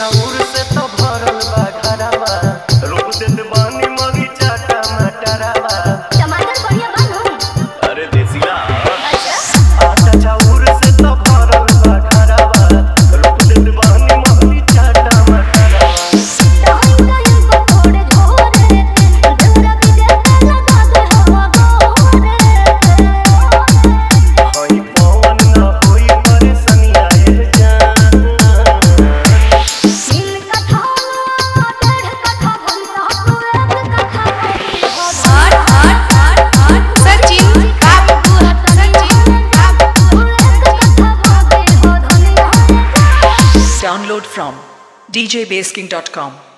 चाउर से तो भरल बा घरवा रोप देत बानी मरीचा टमाटरवा टमाटर बढ़िया बा नु अरे देसिया अच्छा आटा चाउर से तो भरल बा घरवा रोप देत बानी मरीचा टमाटरवा टाइम टाइम को थोड़े थोड़े देवरा भी देते लगा दे हवा गोरे होई पवन ना होई परेशानिया ए जान तीन कथा डेढ़ कथा भंता तू एक कथा हट सचिन बाबू सचिन बाबू कथा भागे हो धनिया Download from djbasking.com.